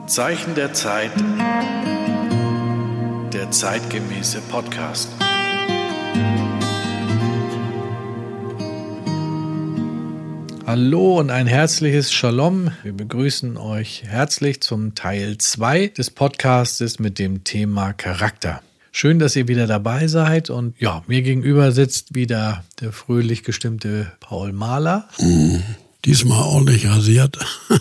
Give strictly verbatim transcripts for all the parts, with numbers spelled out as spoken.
Zeichen der Zeit, der zeitgemäße Podcast. Hallo und ein herzliches Shalom. Wir begrüßen euch herzlich zum Teil zwei des Podcastes mit dem Thema Charakter. Schön, dass ihr wieder dabei seid und ja, mir gegenüber sitzt wieder der fröhlich gestimmte Paul Mahler. Mm, diesmal ordentlich rasiert.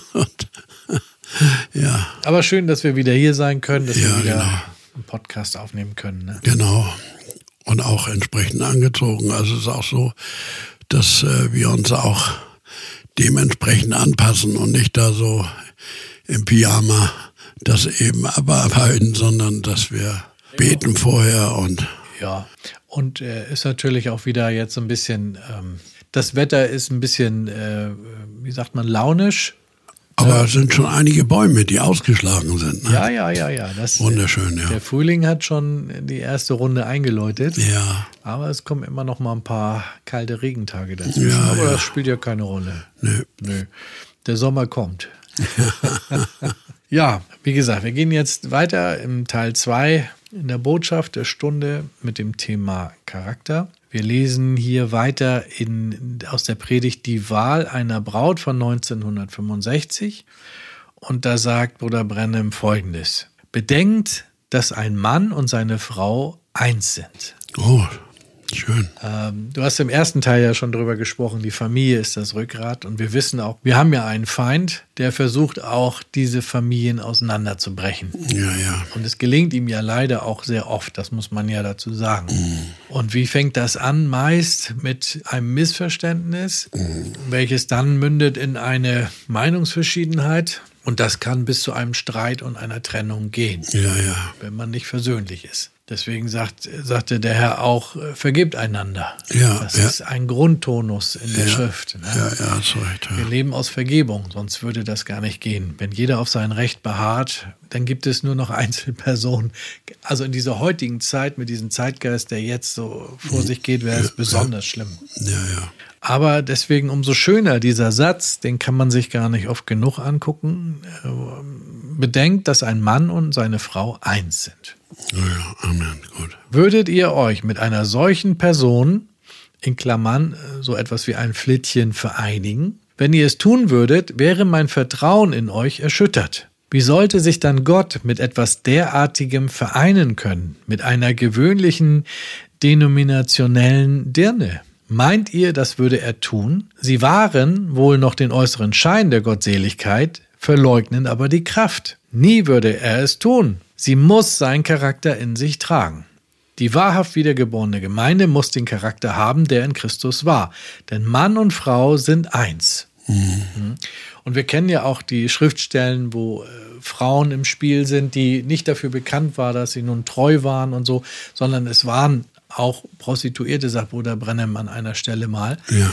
Ja. Aber schön, dass wir wieder hier sein können, dass ja, wir wieder genau. einen Podcast aufnehmen können. Ne? Genau. Und auch entsprechend angezogen. Also es ist auch so, dass äh, wir uns auch dementsprechend anpassen und nicht da so im Pyjama das eben abarbeiten, sondern dass wir beten vorher und ja, und äh, ist natürlich auch wieder jetzt so ein bisschen, ähm, das Wetter ist ein bisschen, äh, wie sagt man, launisch. Aber es sind schon einige Bäume, die ausgeschlagen sind. Ne? Ja, ja, ja, ja. Das, wunderschön, ja. Der Frühling hat schon die erste Runde eingeläutet. Ja. Aber es kommen immer noch mal ein paar kalte Regentage dazwischen. Ja, aber ja. das spielt ja keine Rolle. Nö. Nö. Der Sommer kommt. Ja, wie gesagt, wir gehen jetzt weiter im Teil zwei in der Botschaft der Stunde mit dem Thema Charakter. Wir lesen hier weiter in, aus der Predigt Die Wahl einer Braut von neunzehnhundertfünfundsechzig. Und da sagt Bruder Branham Folgendes: Bedenkt, dass ein Mann und seine Frau eins sind. Oh, schön. Ähm, du hast im ersten Teil ja schon drüber gesprochen, die Familie ist das Rückgrat. Und wir wissen auch, wir haben ja einen Feind, der versucht auch, diese Familien auseinanderzubrechen. Ja, ja. Und es gelingt ihm ja leider auch sehr oft, das muss man ja dazu sagen. Mm. Und wie fängt das an? Meist mit einem Missverständnis, mm. welches dann mündet in eine Meinungsverschiedenheit. Und das kann bis zu einem Streit und einer Trennung gehen, ja, ja. wenn man nicht versöhnlich ist. Deswegen sagt, sagte der Herr auch, vergebt einander. Ja, das ja. ist ein Grundtonus in der ja. Schrift. Ne? Ja, ja, hast recht. Ja. Wir leben aus Vergebung, sonst würde das gar nicht gehen. Wenn jeder auf sein Recht beharrt, dann gibt es nur noch Einzelpersonen. Also in dieser heutigen Zeit, mit diesem Zeitgeist, der jetzt so vor sich geht, wäre es ja, besonders ja. schlimm. Ja, ja. Aber deswegen umso schöner dieser Satz, den kann man sich gar nicht oft genug angucken. Bedenkt, dass ein Mann und seine Frau eins sind. Ja, ja, Amen, gut. Würdet ihr euch mit einer solchen Person, in Klammern so etwas wie ein Flittchen, vereinigen? Wenn ihr es tun würdet, wäre mein Vertrauen in euch erschüttert. Wie sollte sich dann Gott mit etwas derartigem vereinen können? Mit einer gewöhnlichen denominationellen Dirne? Meint ihr, das würde er tun? Sie wahren wohl noch den äußeren Schein der Gottseligkeit, verleugnen aber die Kraft. Nie würde er es tun. Sie muss seinen Charakter in sich tragen. Die wahrhaft wiedergeborene Gemeinde muss den Charakter haben, der in Christus war. Denn Mann und Frau sind eins. Mhm. Und wir kennen ja auch die Schriftstellen, wo äh, Frauen im Spiel sind, die nicht dafür bekannt waren, dass sie nun treu waren und so, sondern es waren auch Prostituierte, sagt Bruder Branham an einer Stelle mal. Ja.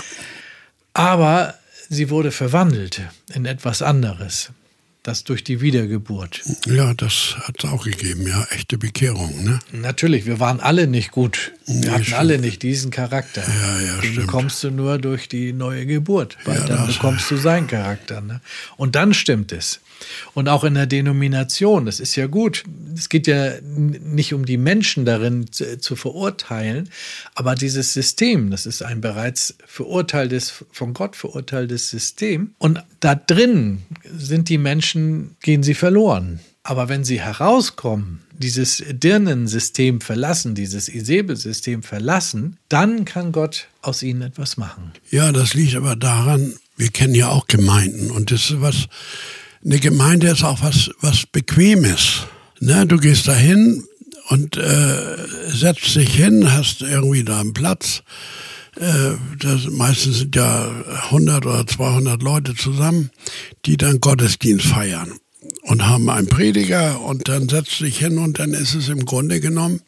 Aber sie wurde verwandelt in etwas anderes. Das durch die Wiedergeburt. Ja, das hat es auch gegeben, ja, echte Bekehrung, ne? Natürlich, wir waren alle nicht gut. Wir nee, hatten stimmt. alle nicht diesen Charakter. Ja, ja, Den stimmt. bekommst du nur durch die neue Geburt, weil Ja, dann das- bekommst du seinen Charakter. Ne? Und dann stimmt es. Und auch in der Denomination, das ist ja gut. Es geht ja n- nicht um die Menschen darin zu, zu verurteilen, aber dieses System, das ist ein bereits verurteiltes, von Gott verurteiltes System. Und da drin sind die Menschen, gehen sie verloren. Aber wenn sie herauskommen, dieses Dirnensystem verlassen, dieses Isabel-System verlassen, dann kann Gott aus ihnen etwas machen. Ja, das liegt aber daran, wir kennen ja auch Gemeinden und das ist was, eine Gemeinde ist auch was, was Bequemes. Ne, du gehst da hin und äh, setzt dich hin, hast irgendwie da einen Platz. Äh, das, meistens sind ja hundert oder zweihundert Leute zusammen, die dann Gottesdienst feiern und haben einen Prediger und dann setzt dich hin und dann ist es im Grunde genommen,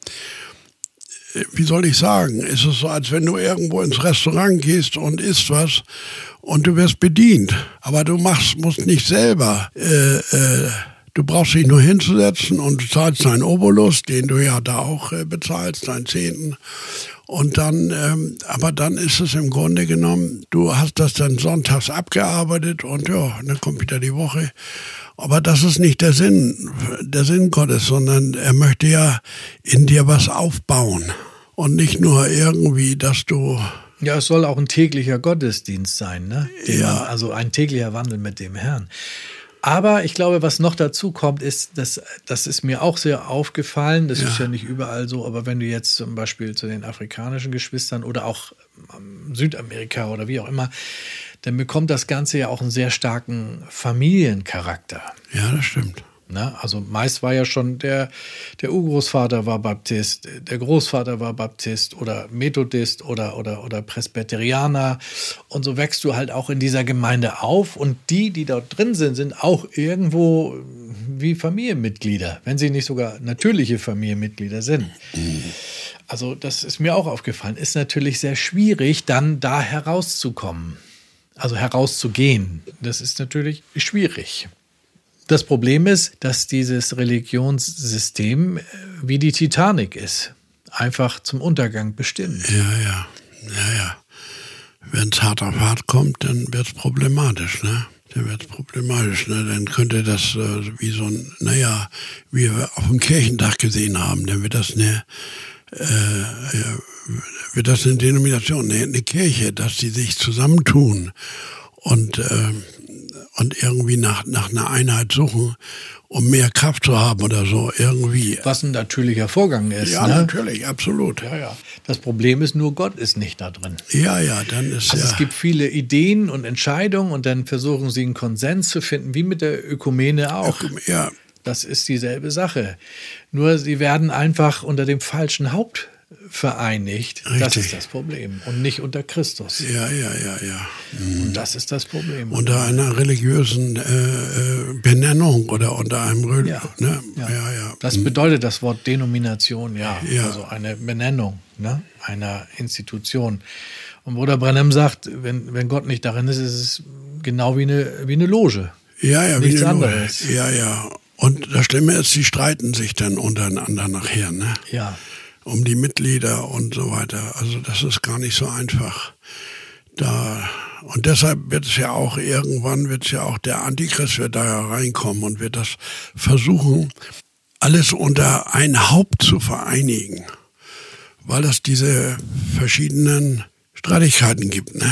wie soll ich sagen, ist es so, als wenn du irgendwo ins Restaurant gehst und isst was und du wirst bedient. Aber du machst, musst nicht selber, äh, äh, du brauchst dich nur hinzusetzen und du zahlst deinen Obolus, den du ja da auch äh, bezahlst, deinen Zehnten. Und dann, ähm, aber dann ist es im Grunde genommen, du hast das dann sonntags abgearbeitet und ja, dann kommt wieder die Woche. Aber das ist nicht der Sinn, der Sinn Gottes, sondern er möchte ja in dir was aufbauen. Und nicht nur irgendwie, dass du... Ja, es soll auch ein täglicher Gottesdienst sein, ne? Den Ja. man, also ein täglicher Wandel mit dem Herrn. Aber ich glaube, was noch dazu kommt, ist, dass, das ist mir auch sehr aufgefallen, das Ja. ist ja nicht überall so, aber wenn du jetzt zum Beispiel zu den afrikanischen Geschwistern oder auch ähm, Südamerika oder wie auch immer, dann bekommt das Ganze ja auch einen sehr starken Familiencharakter. Ja, das stimmt. Ne? Also meist war ja schon der, der Urgroßvater war Baptist, der Großvater war Baptist oder Methodist oder, oder, oder Presbyterianer. Und so wächst du halt auch in dieser Gemeinde auf. Und die, die dort drin sind, sind auch irgendwo wie Familienmitglieder, wenn sie nicht sogar natürliche Familienmitglieder sind. Also das ist mir auch aufgefallen. Ist natürlich sehr schwierig, dann da herauszukommen. Also herauszugehen. Das ist natürlich schwierig. Das Problem ist, dass dieses Religionssystem wie die Titanic ist. Einfach zum Untergang bestimmt. Ja, ja, ja, ja. Wenn es hart auf hart kommt, dann wird es problematisch, ne? Dann wird es problematisch, ne? Dann könnte das äh, wie so ein, naja, wie wir auf dem Kirchentag gesehen haben, dann wird das eine, äh, wird das eine Denomination, eine, eine Kirche, dass die sich zusammentun und äh, und irgendwie nach, nach einer Einheit suchen, um mehr Kraft zu haben oder so, irgendwie. Was ein natürlicher Vorgang ist. Ja, ne? natürlich, absolut. Ja, ja. Das Problem ist nur, Gott ist nicht da drin. Ja, ja, dann ist Also ja... es gibt viele Ideen und Entscheidungen und dann versuchen sie einen Konsens zu finden, wie mit der Ökumene auch. Ja, Das ist dieselbe Sache. Nur sie werden einfach unter dem falschen Haupt vereinigt. Das Richtig. ist das Problem. Und nicht unter Christus. ja, ja, ja, ja. Und das ist das Problem. Unter einer religiösen äh, äh, Benennung oder unter einem Rel Ja. Ne? Ja. Ja, ja. Das bedeutet das Wort Denomination, ja. Ja. Also eine Benennung, ne? Einer Institution. Und Bruder Branham sagt, wenn, wenn Gott nicht darin ist, ist es genau wie eine, wie eine Loge. Ja, ja, wie Nichts eine Loge. anderes. Ja, ja. Und das Schlimme ist, sie streiten sich dann untereinander nachher, ne? Ja. Um die Mitglieder und so weiter. Also das ist gar nicht so einfach. Da, und deshalb wird es ja auch, irgendwann wird es ja auch, der Antichrist wird da ja reinkommen und wird das versuchen, alles unter ein Haupt zu vereinigen. Weil es diese verschiedenen Streitigkeiten gibt, ne?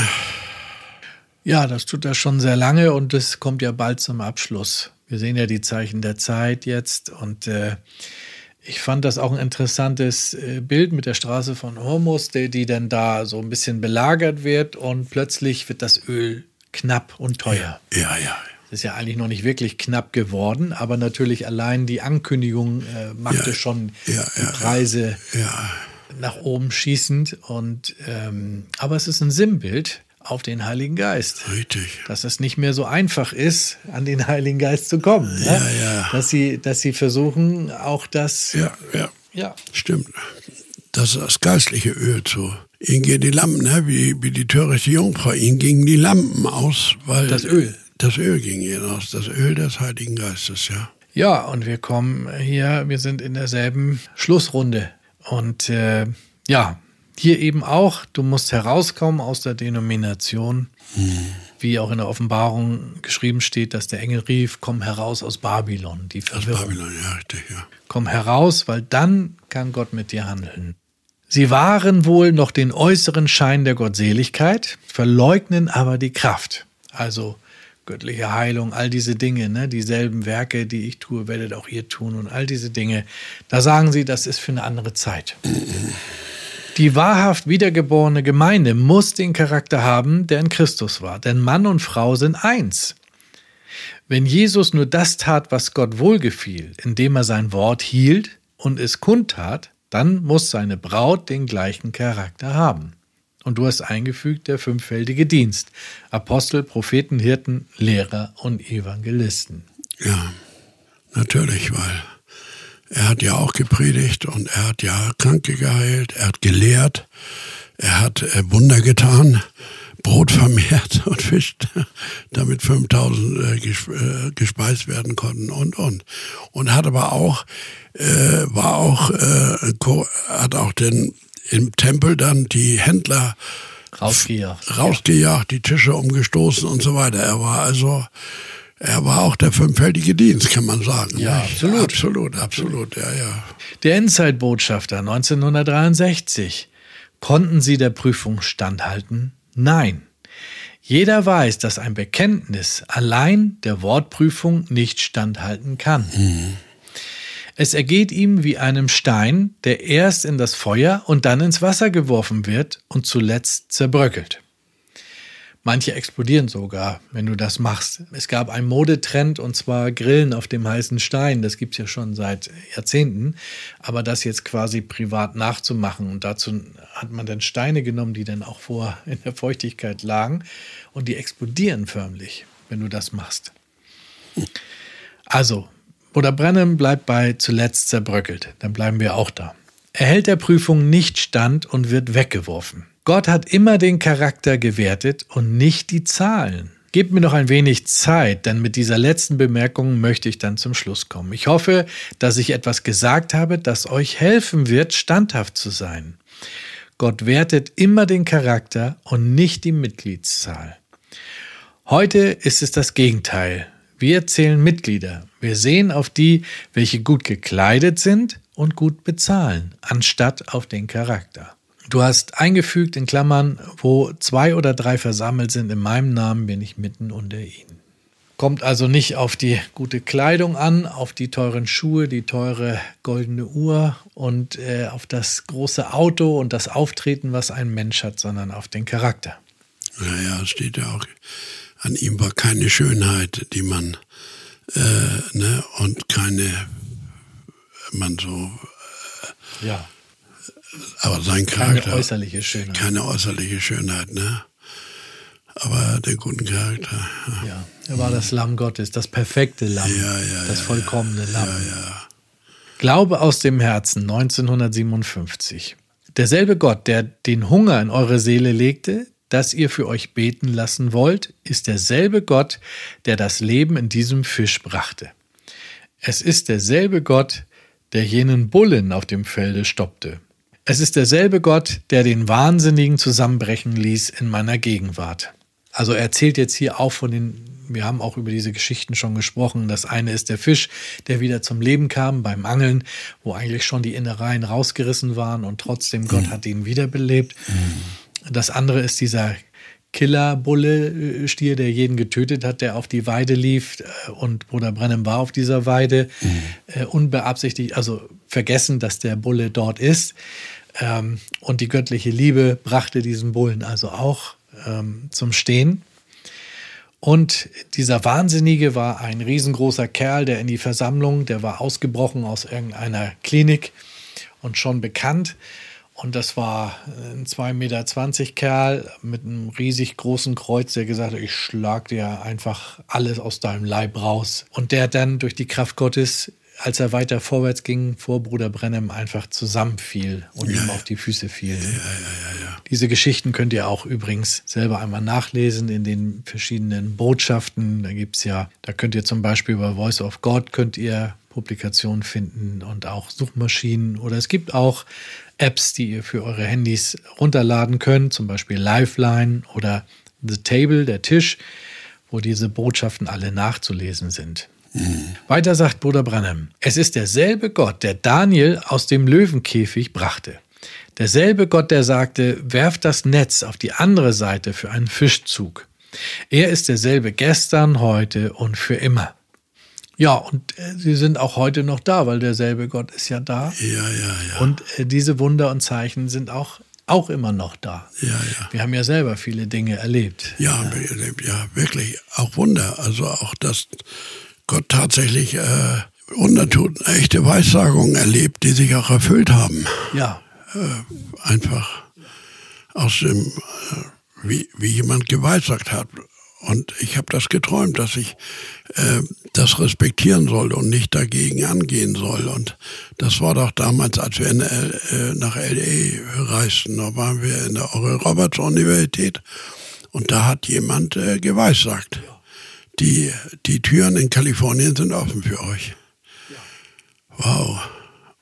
Ja, das tut das schon sehr lange und das kommt ja bald zum Abschluss. Wir sehen ja die Zeichen der Zeit jetzt und äh, ich fand das auch ein interessantes äh, Bild mit der Straße von Hormuz, die, die dann da so ein bisschen belagert wird und plötzlich wird das Öl knapp und teuer. Ja, ja. Das ist ja eigentlich noch nicht wirklich knapp geworden, aber natürlich allein die Ankündigung äh, machte Ja, schon ja, die ja, Preise Ja, nach oben schießend. Und, ähm, aber es ist ein Sinnbild auf den Heiligen Geist. richtig. Dass es nicht mehr so einfach ist, an den Heiligen Geist zu kommen. Ne? Ja, ja. Dass sie, dass sie versuchen, auch das. Ja, ja. Ja. Stimmt. Das ist das geistliche Öl zu. Ihnen gehen die Lampen, ne? wie, wie die törichte Jungfrau. Ihnen gingen die Lampen aus, weil. Das Öl. Das Öl ging ihnen aus. Das Öl des Heiligen Geistes, ja. Ja, und wir kommen hier, wir sind in derselben Schlussrunde. Und äh, ja, hier eben auch, du musst herauskommen aus der Denomination, hm. wie auch in der Offenbarung geschrieben steht, dass der Engel rief, komm heraus aus Babylon, die Aus Verwirrung. Babylon, ja, richtig, ja. Komm heraus, weil dann kann Gott mit dir handeln. Sie wahren wohl noch den äußeren Schein der Gottseligkeit, verleugnen aber die Kraft. Also göttliche Heilung, all diese Dinge, ne, dieselben Werke, die ich tue, werdet auch ihr tun und all diese Dinge. Da sagen sie, das ist für eine andere Zeit. Die wahrhaft wiedergeborene Gemeinde muss den Charakter haben, der in Christus war. Denn Mann und Frau sind eins. Wenn Jesus nur das tat, was Gott wohlgefiel, indem er sein Wort hielt und es kundtat, dann muss seine Braut den gleichen Charakter haben. Und du hast eingefügt, der fünffältige Dienst. Apostel, Propheten, Hirten, Lehrer und Evangelisten. Ja, natürlich, weil er hat ja auch gepredigt und er hat ja Kranke geheilt, er hat gelehrt, er hat Wunder getan, Brot vermehrt und Fisch, damit fünftausend äh, gespeist werden konnten und, und. Und hat aber auch, äh, war auch, äh, hat auch den im Tempel dann die Händler rausgejagt, rausgejagt, die Tische umgestoßen und so weiter. Er war also, er war auch der fünffältige Dienst, kann man sagen. Ja, nicht? absolut. Absolut, absolut, ja, ja. Der Endzeitbotschafter neunzehnhundertdreiundsechzig. Konnten Sie der Prüfung standhalten? Nein. Jeder weiß, dass ein Bekenntnis allein der Wortprüfung nicht standhalten kann. Mhm. Es ergeht ihm wie einem Stein, der erst in das Feuer und dann ins Wasser geworfen wird und zuletzt zerbröckelt. Manche explodieren sogar, wenn du das machst. Es gab einen Modetrend, und zwar Grillen auf dem heißen Stein. Das gibt es ja schon seit Jahrzehnten. Aber das jetzt quasi privat nachzumachen. Und dazu hat man dann Steine genommen, die dann auch vor in der Feuchtigkeit lagen. Und die explodieren förmlich, wenn du das machst. Also, Bruder Branham bleibt bei zuletzt zerbröckelt. Dann bleiben wir auch da. Er hält der Prüfung nicht stand und wird weggeworfen. Gott hat immer den Charakter gewertet und nicht die Zahlen. Gebt mir noch ein wenig Zeit, denn mit dieser letzten Bemerkung möchte ich dann zum Schluss kommen. Ich hoffe, dass ich etwas gesagt habe, das euch helfen wird, standhaft zu sein. Gott wertet immer den Charakter und nicht die Mitgliedszahl. Heute ist es das Gegenteil. Wir zählen Mitglieder. Wir sehen auf die, welche gut gekleidet sind und gut bezahlen, anstatt auf den Charakter. Du hast eingefügt in Klammern, wo zwei oder drei versammelt sind, in meinem Namen bin ich mitten unter ihnen. Kommt also nicht auf die gute Kleidung an, auf die teuren Schuhe, die teure goldene Uhr und äh, auf das große Auto und das Auftreten, was ein Mensch hat, sondern auf den Charakter. Naja, es steht ja auch, an ihm war keine Schönheit, die man, äh, ne, und keine, man so, äh, ja. Aber sein Charakter. Keine äußerliche Schönheit. Keine äußerliche Schönheit, ne? Aber der guten Charakter. Ja, ja er war das Lamm Gottes, das perfekte Lamm, ja, ja, das ja, vollkommene ja, Lamm. Ja, ja. Glaube aus dem Herzen, neunzehnhundertsiebenundfünfzig. Derselbe Gott, der den Hunger in eure Seele legte, dass ihr für euch beten lassen wollt, ist derselbe Gott, der das Leben in diesem Fisch brachte. Es ist derselbe Gott, der jenen Bullen auf dem Felde stoppte. Es ist derselbe Gott, der den Wahnsinnigen zusammenbrechen ließ in meiner Gegenwart. Also er erzählt jetzt hier auch von den, wir haben auch über diese Geschichten schon gesprochen. Das eine ist der Fisch, der wieder zum Leben kam beim Angeln, wo eigentlich schon die Innereien rausgerissen waren und trotzdem Gott mhm. hat ihn wiederbelebt. Mhm. Das andere ist dieser Killerbulle-Stier, der jeden getötet hat, der auf die Weide lief, und Bruder Branham war auf dieser Weide, mhm. äh, unbeabsichtigt, also vergessen, dass der Bulle dort ist. Ähm, und die göttliche Liebe brachte diesen Bullen also auch ähm, zum Stehen. Und dieser Wahnsinnige war ein riesengroßer Kerl, der in die Versammlung, der war ausgebrochen aus irgendeiner Klinik und schon bekannt. Und das war ein zwei Meter zwanzig Kerl mit einem riesig großen Kreuz, der gesagt hat, ich schlag dir einfach alles aus deinem Leib raus. Und der dann durch die Kraft Gottes, als er weiter vorwärts ging, vor Bruder Branham einfach zusammenfiel und ja, ihm auf die Füße fiel. Ja, ja, ja, ja. Diese Geschichten könnt ihr auch übrigens selber einmal nachlesen in den verschiedenen Botschaften. Da gibt's ja, da könnt ihr zum Beispiel bei Voice of God könnt ihr Publikationen finden und auch Suchmaschinen. Oder es gibt auch Apps, die ihr für eure Handys runterladen könnt, zum Beispiel Lifeline oder The Table, der Tisch, wo diese Botschaften alle nachzulesen sind. Mhm. Weiter sagt Bruder Branham, es ist derselbe Gott, der Daniel aus dem Löwenkäfig brachte. Derselbe Gott, der sagte, werft das Netz auf die andere Seite für einen Fischzug. Er ist derselbe gestern, heute und für immer. Ja, und äh, sie sind auch heute noch da, weil derselbe Gott ist ja da. Ja, ja, ja. Und äh, diese Wunder und Zeichen sind auch, auch immer noch da. Ja, ja. Wir haben ja selber viele Dinge erlebt. Ja, ja, ja wirklich, auch Wunder. Also auch, dass Gott tatsächlich äh, Wunder tut, echte Weissagungen erlebt, die sich auch erfüllt haben. Ja. Äh, einfach aus dem, äh, wie, wie jemand geweissagt hat. Und ich habe das geträumt, dass ich äh, das respektieren soll und nicht dagegen angehen soll. Und das war doch damals, als wir in, äh, nach L A reisten, da waren wir in der Oral Roberts Universität und da hat jemand äh, geweissagt. Die, die Türen in Kalifornien sind offen für euch. Wow.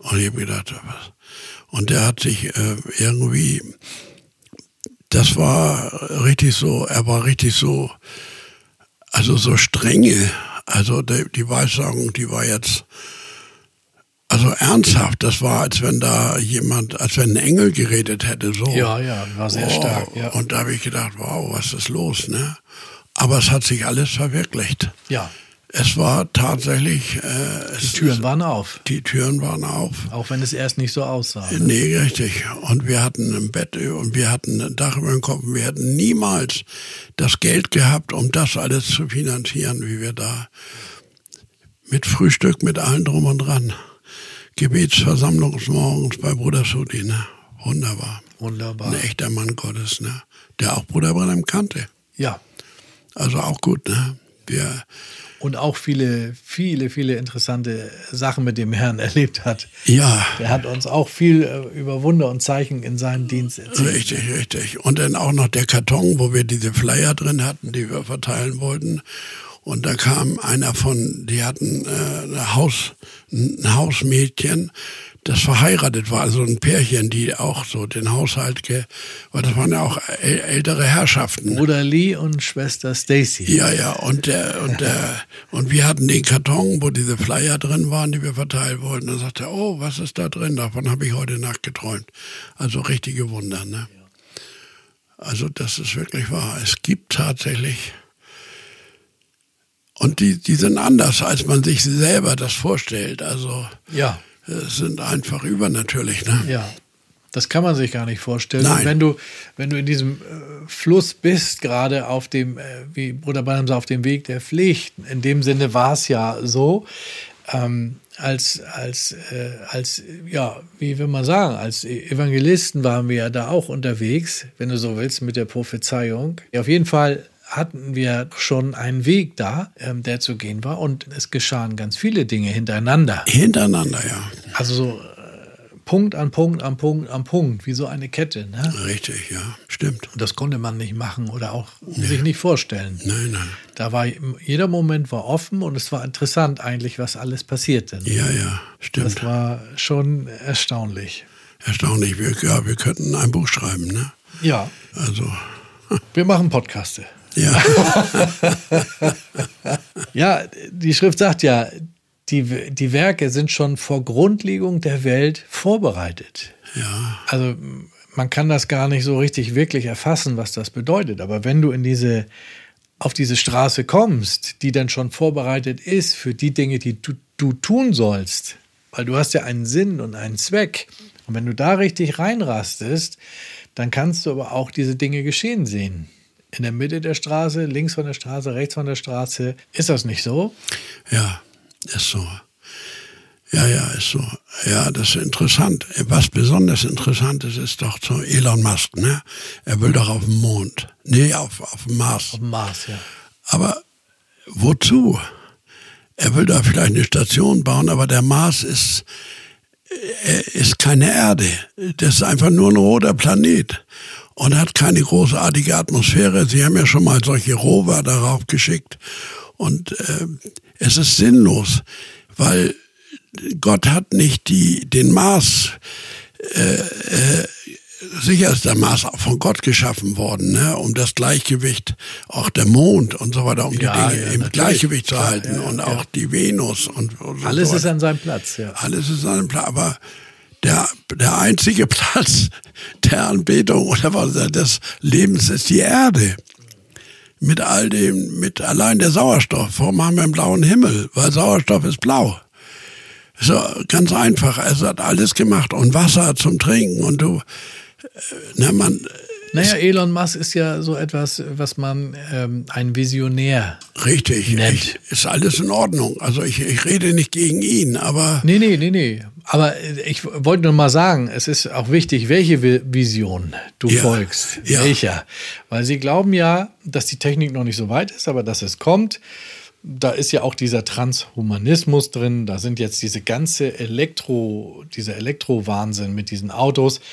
Und ich habe gedacht, was? Und der hat sich äh, irgendwie, das war richtig so, er war richtig so, also so strenge. Also die, die Weissagung, die war jetzt, also ernsthaft. Das war, als wenn da jemand, als wenn ein Engel geredet hätte. So. Ja, ja, war sehr oh, stark. Ja. Und da habe ich gedacht, wow, was ist los, ne? Aber es hat sich alles verwirklicht. Ja. Es war tatsächlich... Äh, die es, Türen waren auf. Die Türen waren auf. Auch wenn es erst nicht so aussah. Ne? Nee, richtig. Und wir hatten ein Bett und wir hatten ein Dach über dem Kopf. Wir hätten niemals das Geld gehabt, um das alles zu finanzieren, wie wir da mit Frühstück, mit allem drum und dran. Gebetsversammlung morgens bei Bruder Sudi, ne? Wunderbar. Wunderbar. Ein echter Mann Gottes, ne? Der auch Bruder Branham kannte. Ja. Also auch gut, ne? Wir und auch viele, viele, viele interessante Sachen mit dem Herrn erlebt hat. Ja. Der hat uns auch viel über Wunder und Zeichen in seinem Dienst erzählt. Richtig, richtig. Und dann auch noch der Karton, wo wir diese Flyer drin hatten, die wir verteilen wollten. Und da kam einer von, die hatten äh, ein, Haus, ein Hausmädchen, das verheiratet war, also ein Pärchen, die auch so den Haushalt, ge, weil das waren ja auch äl ältere Herrschaften. Bruder Lee und Schwester Stacy. Ja, ja, und der, und der, und wir hatten den Karton, wo diese Flyer drin waren, die wir verteilen wollten. Dann sagte er, oh, was ist da drin? Davon habe ich heute Nacht geträumt. Also richtige Wunder, ne? Also das ist wirklich wahr. Es gibt tatsächlich, und die, die sind anders, als man sich selber das vorstellt. Also ja. sind einfach übernatürlich, ne? Ja, das kann man sich gar nicht vorstellen. Nein. Und wenn du, wenn du in diesem äh, Fluss bist, gerade auf dem, äh, wie Bruder Branham sagt, auf dem Weg der Pflicht, in dem Sinne war es ja so, ähm, als, als, äh, als, ja, wie will man sagen, als Evangelisten waren wir ja da auch unterwegs, wenn du so willst, mit der Prophezeiung. Ja, auf jeden Fall hatten wir schon einen Weg da, ähm, der zu gehen war, und es geschahen ganz viele Dinge hintereinander. Hintereinander, ja. Also so äh, Punkt an Punkt an Punkt an Punkt, wie so eine Kette. Ne? Richtig, ja, stimmt. Und das konnte man nicht machen oder auch nee. sich nicht vorstellen. Nein, nein. Da war, jeder Moment war offen und es war interessant eigentlich, was alles passierte. Ja, ja, stimmt. Das war schon erstaunlich. Erstaunlich, wir, ja, wir könnten ein Buch schreiben, ne? Ja. Also. Wir machen Podcaste. Ja. Ja, die Schrift sagt ja, die, die Werke sind schon vor Grundlegung der Welt vorbereitet. Ja. Also man kann das gar nicht so richtig wirklich erfassen, was das bedeutet. Aber wenn du in diese, auf diese Straße kommst, die dann schon vorbereitet ist für die Dinge, die du, du tun sollst, weil du hast ja einen Sinn und einen Zweck. Und wenn du da richtig reinrastest, dann kannst du aber auch diese Dinge geschehen sehen. In der Mitte der Straße, links von der Straße, rechts von der Straße. Ist das nicht so? Ja, ist so. Ja, ja, ist so. Ja, das ist interessant. Was besonders interessant ist, ist doch so Elon Musk, ne? Er will doch auf den Mond. Nee, auf, auf dem Mars. Auf dem Mars, ja. Aber wozu? Er will da vielleicht eine Station bauen, aber der Mars ist, ist keine Erde. Das ist einfach nur ein roter Planet. Und hat keine großartige Atmosphäre. Sie haben ja schon mal solche Rover darauf geschickt. Und äh, es ist sinnlos, weil Gott hat nicht die, den Mars, äh, äh, sicher ist der Mars auch von Gott geschaffen worden, ne, um das Gleichgewicht, auch der Mond und so weiter, um ja, die Dinge ja, im Gleichgewicht zu halten. Ja, ja, und auch ja. die Venus. und, und Alles so ist an seinem Platz, ja. Alles ist an seinem Platz, aber Der, der einzige Platz der Anbetung oder was des Lebens ist die Erde. Mit all dem, mit allein der Sauerstoff. Warum haben wir einen blauen Himmel? Weil Sauerstoff ist blau. So, ganz einfach. Es hat alles gemacht. Und Wasser zum Trinken. Und du, na, man. Naja, Elon Musk ist ja so etwas, was man ähm, ein Visionär richtig, nennt. Ich, ist alles in Ordnung. Also ich, ich rede nicht gegen ihn, aber... Nee, nee, nee, nee. Aber ich wollte nur mal sagen, es ist auch wichtig, welche Vision du ja, folgst. Ja. Welcher. Weil sie glauben ja, dass die Technik noch nicht so weit ist, aber dass es kommt. Da ist ja auch dieser Transhumanismus drin. Da sind jetzt diese ganze Elektro, dieser Elektrowahnsinn mit diesen Autos.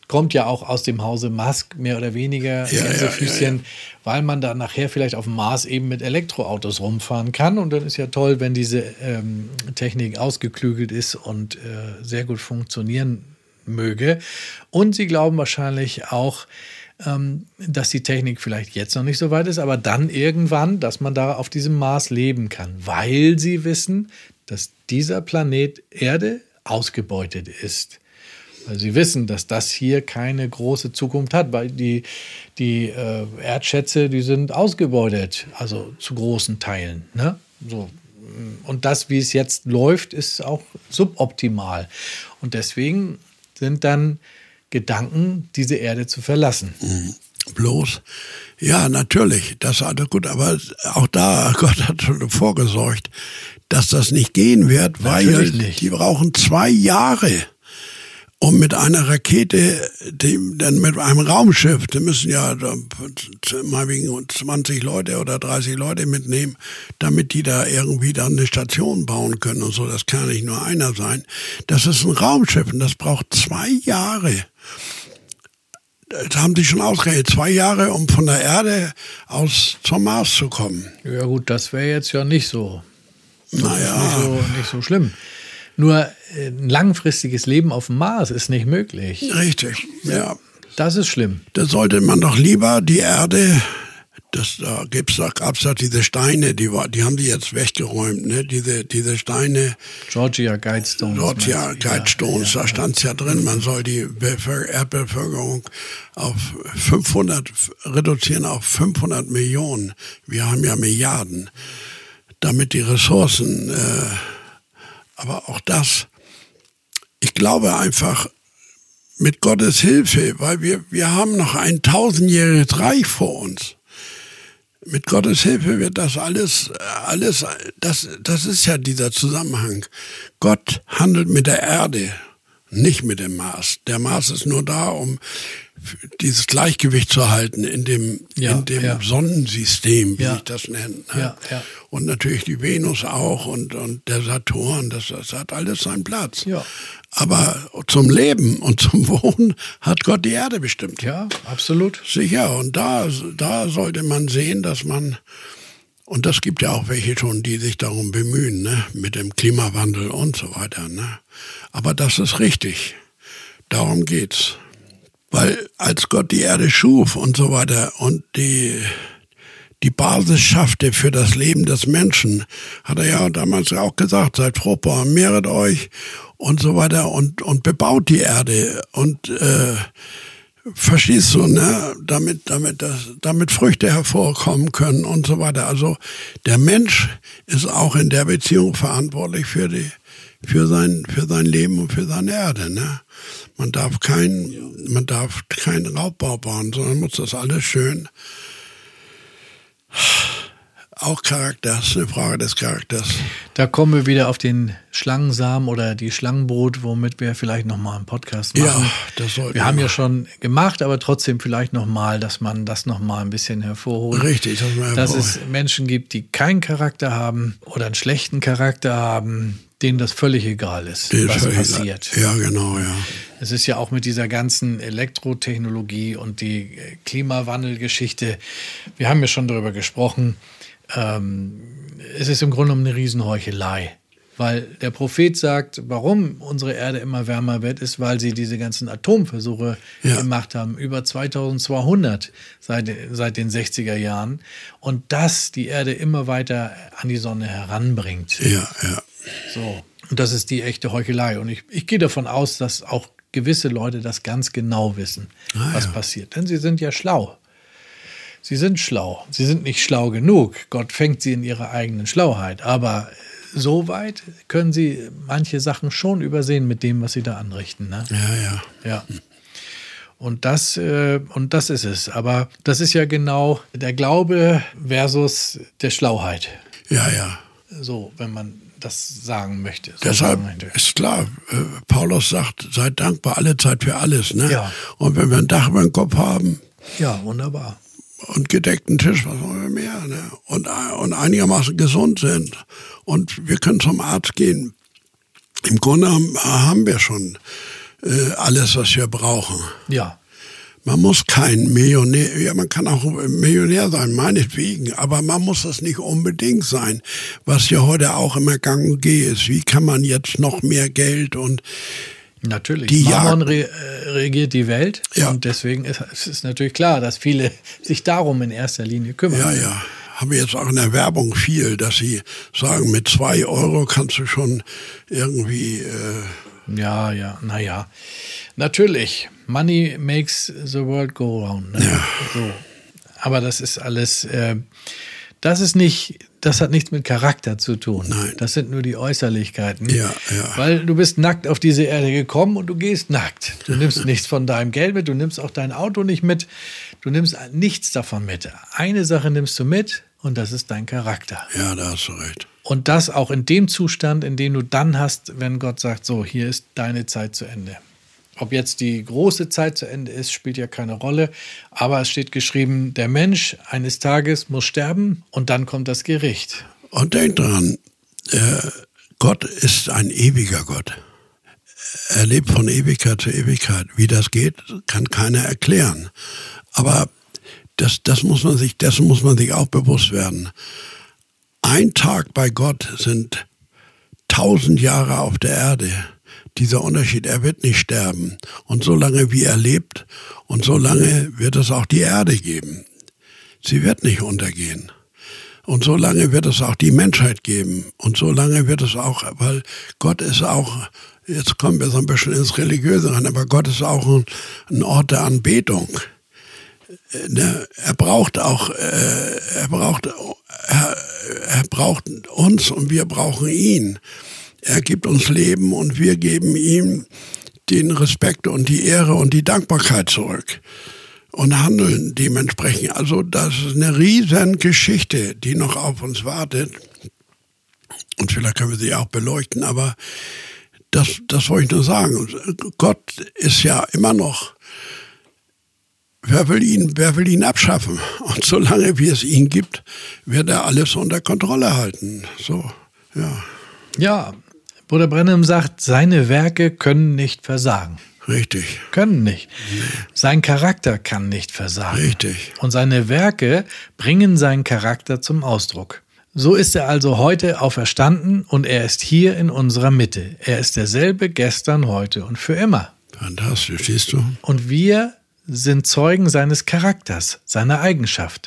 kommt ja auch aus dem Hause Musk, mehr oder weniger, Ja, Gänsefüßchen, ja, ja, ja. weil man dann nachher vielleicht auf dem Mars eben mit Elektroautos rumfahren kann. Und dann ist ja toll, wenn diese ähm, Technik ausgeklügelt ist und äh, sehr gut funktionieren möge. Und sie glauben wahrscheinlich auch, ähm, dass die Technik vielleicht jetzt noch nicht so weit ist, aber dann irgendwann, dass man da auf diesem Mars leben kann, weil sie wissen, dass dieser Planet Erde ausgebeutet ist. Weil sie wissen, dass das hier keine große Zukunft hat, weil die, die äh, Erdschätze, die sind ausgebeutet, also zu großen Teilen. Ne? So. Und das, wie es jetzt läuft, ist auch suboptimal. Und deswegen sind dann Gedanken, diese Erde zu verlassen. Mhm. Bloß, ja, natürlich, das ist alles gut, aber auch da, Gott hat schon vorgesorgt, dass das nicht gehen wird, weil nicht. Die brauchen zwei Jahre, um mit einer Rakete, die, dann mit einem Raumschiff, die müssen ja mal wegen zwanzig Leute oder dreißig Leute mitnehmen, damit die da irgendwie dann eine Station bauen können und so. Das kann nicht nur einer sein. Das ist ein Raumschiff und das braucht zwei Jahre. Das haben sie schon ausgerechnet. Zwei Jahre, um von der Erde aus zum Mars zu kommen. Ja gut, das wäre jetzt ja nicht so, Naja. nicht so, nicht so schlimm. Nur ein langfristiges Leben auf dem Mars ist nicht möglich. Richtig, ja. Das ist schlimm. Da sollte man doch lieber die Erde, das, da gibt's, da gab's da diese Steine, die, war, die haben die jetzt weggeräumt, ne? Diese, diese Steine. Georgia Guidestones. Georgia Guidestones, ja, da stand's ja drin, man soll die Bevölker- Erdbevölkerung auf fünfhundert reduzieren auf fünfhundert Millionen. Wir haben ja Milliarden, damit die Ressourcen, äh, aber auch das, ich glaube einfach, mit Gottes Hilfe, weil wir, wir haben noch ein tausendjähriges Reich vor uns. Mit Gottes Hilfe wird das alles, alles, das, das ist ja dieser Zusammenhang. Gott handelt mit der Erde, nicht mit dem Mars. Der Mars ist nur da, um dieses Gleichgewicht zu halten in dem, Ja, in dem ja. Sonnensystem, wie Ja. ich das nenne. Ne? Ja, ja. Und natürlich die Venus auch und, und der Saturn, das, das hat alles seinen Platz. Ja. Aber zum Leben und zum Wohnen hat Gott die Erde bestimmt. Ja, absolut. Sicher, und da, da sollte man sehen, dass man, und das gibt ja auch welche schon, die sich darum bemühen, ne, mit dem Klimawandel und so weiter. Ne. Aber das ist richtig. Darum geht's. Weil als Gott die Erde schuf und so weiter und die, die Basis schaffte für das Leben des Menschen, hat er ja damals auch gesagt, seid fruchtbar, mehret euch und so weiter und, und bebaut die Erde und äh, verstehst du, ne, damit, damit, das, damit Früchte hervorkommen können und so weiter. Also der Mensch ist auch in der Beziehung verantwortlich für die, für sein, für sein Leben und für seine Erde, ne. Man darf kein, man darf keinen Raubbau bauen, sondern muss das alles schön. Auch Charakter, das ist eine Frage des Charakters. Da kommen wir wieder auf den Schlangensamen oder die Schlangenbrot, womit wir vielleicht nochmal einen Podcast machen. Ja, das sollten wir haben wir. ja schon gemacht, aber trotzdem vielleicht nochmal, dass man das nochmal ein bisschen hervorholt. Richtig, das mal Dass hervor- es Menschen gibt, die keinen Charakter haben oder einen schlechten Charakter haben, denen das völlig egal ist, Die ist was völlig- passiert. Ja, genau, ja. Es ist ja auch mit dieser ganzen Elektrotechnologie und die Klimawandelgeschichte, wir haben ja schon darüber gesprochen, ähm, es ist im Grunde genommen eine Riesenheuchelei. Weil der Prophet sagt, warum unsere Erde immer wärmer wird, ist, weil sie diese ganzen Atomversuche Ja. gemacht haben, über zweitausendzweihundert seit, seit den sechziger Jahren. Und das die Erde immer weiter an die Sonne heranbringt. Ja, ja. So. Und das ist die echte Heuchelei. Und ich, ich gehe davon aus, dass auch gewisse Leute das ganz genau wissen, Ah, was ja. passiert. Denn sie sind ja schlau. Sie sind schlau. Sie sind nicht schlau genug. Gott fängt sie in ihrer eigenen Schlauheit. Aber so weit können sie manche Sachen schon übersehen mit dem, was sie da anrichten. Ne? Ja, ja. Ja. Und das, äh, und das ist es. Aber das ist ja genau der Glaube versus der Schlauheit. Ja, ja. So, wenn man das sagen möchte. So Deshalb sagen möchte. ist klar, äh, Paulus sagt, seid dankbar alle Zeit für alles. Ne? Ja. Und wenn wir ein Dach über dem Kopf haben Ja, wunderbar. und gedeckten Tisch, was wollen wir mehr? Ne? Und, und einigermaßen gesund sind und wir können zum Arzt gehen. Im Grunde haben, haben wir schon äh, alles, was wir brauchen. Ja. Man muss kein Millionär, ja, man kann auch Millionär sein, meinetwegen, aber man muss das nicht unbedingt sein, was ja heute auch immer gang und gäbe ist. Wie kann man jetzt noch mehr Geld und Natürlich, die Mammon Jagd, re regiert die Welt ja. und deswegen ist es ist natürlich klar, dass viele sich darum in erster Linie kümmern. Ja, ja. Haben wir jetzt auch in der Werbung viel, dass sie sagen, mit zwei Euro kannst du schon irgendwie... Äh ja, ja, naja. Natürlich, money makes the world go round. Ne? Ja. So. Aber das ist alles, äh, das ist nicht, das hat nichts mit Charakter zu tun. Nein. Das sind nur die Äußerlichkeiten. Ja, ja. Weil du bist nackt auf diese Erde gekommen und du gehst nackt. Du nimmst nichts von deinem Geld mit, du nimmst auch dein Auto nicht mit, du nimmst nichts davon mit. Eine Sache nimmst du mit und das ist dein Charakter. Ja, da hast du recht. Und das auch in dem Zustand, in dem du dann hast, wenn Gott sagt, so, hier ist deine Zeit zu Ende. Ob jetzt die große Zeit zu Ende ist, spielt ja keine Rolle. Aber es steht geschrieben, der Mensch eines Tages muss sterben und dann kommt das Gericht. Und denk dran, äh, Gott ist ein ewiger Gott. Er lebt von Ewigkeit zu Ewigkeit. Wie das geht, kann keiner erklären. Aber das, das muss man sich, dessen muss man sich auch bewusst werden. Ein Tag bei Gott sind tausend Jahre auf der Erde. Dieser Unterschied, er wird nicht sterben. Und solange wie er lebt, und solange wird es auch die Erde geben. Sie wird nicht untergehen. Und solange wird es auch die Menschheit geben. Und solange wird es auch, weil Gott ist auch, jetzt kommen wir so ein bisschen ins Religiöse rein, aber Gott ist auch ein, ein Ort der Anbetung. Er braucht auch, er braucht, er, er braucht uns und wir brauchen ihn. Er gibt uns Leben und wir geben ihm den Respekt und die Ehre und die Dankbarkeit zurück und handeln dementsprechend. Also das ist eine riesen Geschichte, die noch auf uns wartet. Und vielleicht können wir sie auch beleuchten, aber das, das wollte ich nur sagen. Gott ist ja immer noch, wer will ihn, wer will ihn abschaffen? Und solange wie es ihn gibt, wird er alles unter Kontrolle halten. So, ja. Ja, Bruder Branham sagt, seine Werke können nicht versagen. Richtig. Können nicht. Nee. Sein Charakter kann nicht versagen. Richtig. Und seine Werke bringen seinen Charakter zum Ausdruck. So ist er also heute auferstanden und er ist hier in unserer Mitte. Er ist derselbe gestern, heute und für immer. Fantastisch, siehst du. Und wir sind Zeugen seines Charakters, seiner Eigenschaft.